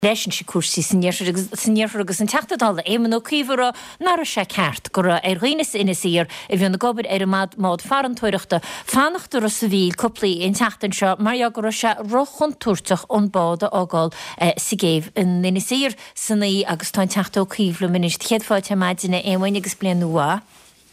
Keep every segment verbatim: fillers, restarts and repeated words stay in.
Leishin si cuasí sanníar agus an teachtadála éman ó cíomhar nar sé ceart gur ar roinas ina sír a bhíon na gobir ar mád mád farantóireachta fannachtar a sa bhíl coplaí in teachtain seo mar gur se rochon túirteach ón báda ágáil sa géibh in ina sír sannaí agus tá teachta ó cíomhla minis chéadfáid maidine éhain agus blian nua.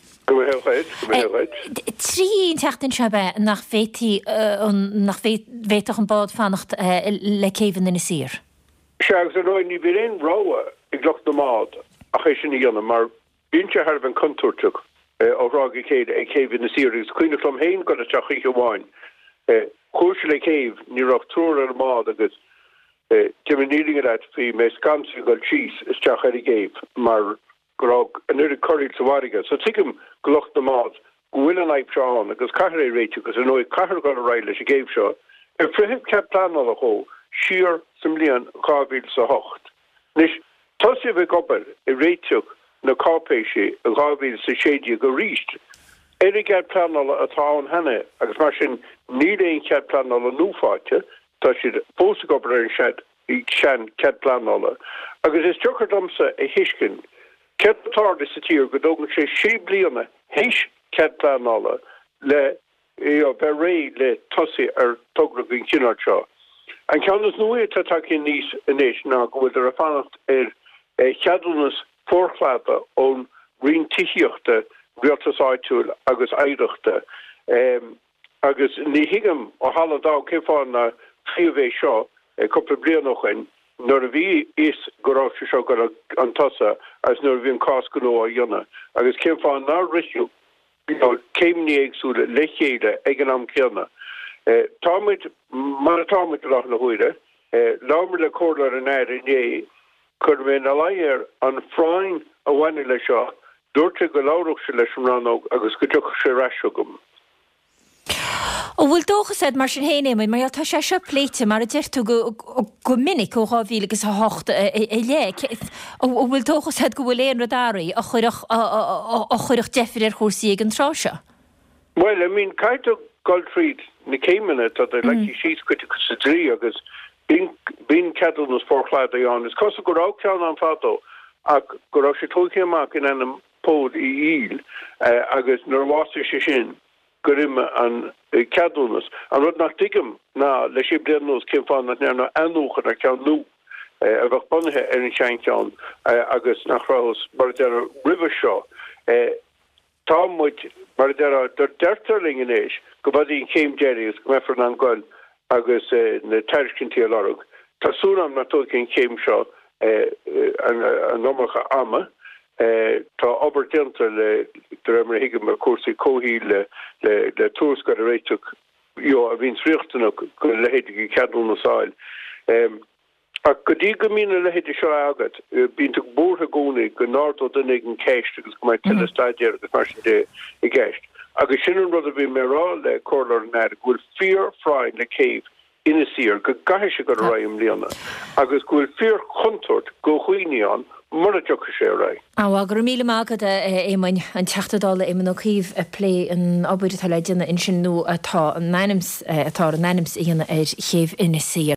Trí teachtain se be nach fétí nach féach an bád fannacht le céimhan ina sír. Seagus an roiin ní bhíon ráha ag glocht na mád a chéis sin íonna mar bíonse thar an contúirteach ó rága céad ag céimh na sír agus cuioine chum héin go a teach go bháin. Chúirse le céimh ní rah trúr ar mád agus deníling at fao mé scansa go síos is teach ar i géibh mar gorá an nuair choirí sa bharige. So tuigim glocht na mád bhfuil an aib seán agus caiir é réite agus an nóid caiir go a raile a géibh seo ar frithib ce plan a cho siar simlian cábíl sa hocht. Nis tosi bheith gobal i réiteach na cápéisi a cábíl sa sédi go ríist. Éri gad planala atá an henne agus mar sin níl éon cead planala núfáte tá siad fósa gobal ar an sead i sean cead planala. Agus is tuchar domsa a hiiscin cead patáda sa tír go dógan sé sé bliana héis cead planala le bheit ré le tosi ar togra gin cinnar seo. An ceannas nua tá take níos inéis ná go bhfuil ar a fannacht ar cheadúnas fórchláda ón rion tiíochta rialtasáitiúil agus éireachta. Agus ní hiigem ó halladá céfáin na chiomhéh seo coppla blianachchain nuair a bhí is gorá seo go an tosa as nuair a bhíon cás go nó a dionna. Agus céfáin ná risisiú céimní agsúla le chéile ag an am ceanna. Táid mar táid lech na huiide, lámar le cólar an air in é, chur mé na léir an fráin a bhaine le seo, dúirte go láireach se leis an ranóg agus go tucha sé reisegum. Ó bhfuil dóchas éid mar sin héanaim, mar tá sé seo pléite mar a deirú go minic ó rábhíle agus a hocht i lé. Ó bhfuil dóchas éid go bhfuil éon radáraí a chuireach defir ar chósaí ag an tráise? Well, I mean, caiite Goldfried na céimena tá é le síos criticus sa trí agus bín cadúnas fórchláda an is cos go rá ceann an fátó ach go rá sé tógtha amach in anam pód i íl agus nuair bháiste sé sin go rime an cadúnas an rud nach tuigim ná le sé blianús cin fáin na nearna anúchar a ceann nó a bheith bunathe ar an sean ceann agus nach rás mar de a river seo tá muid mar de a deirtarling in éis go bad ín céim déir go mefar an gáil agus na teircintí a lorug. Tásúnam na tó cin céim seo an nómarcha ama tá oberdianta le mar hiigem mar cuasaí cóhíí le le tús go a réiteach a bhín sríochtanach go lehéidir i ceadú na sáil. A go dtí go mína lehéidir seo agad bíonnta bórtha gúnaí go nádó dunig an céist agus go mai tilistaidir agus mar sin dé i gceist. Agus sin an rud a bhí mérá le cólar an air bhfuil fíor fráin le céimh ina sír go gaiise se go raim líana. Agus bhfuil fíor chuntúirt go chuoineán mar a deocha sé ra. Á gur míle mágad émain an teachtadála éman ó cíomh a lé an ábúide tal le déanana in sin nó atá an nanims atá an nanims íana ar chéimh ina sír.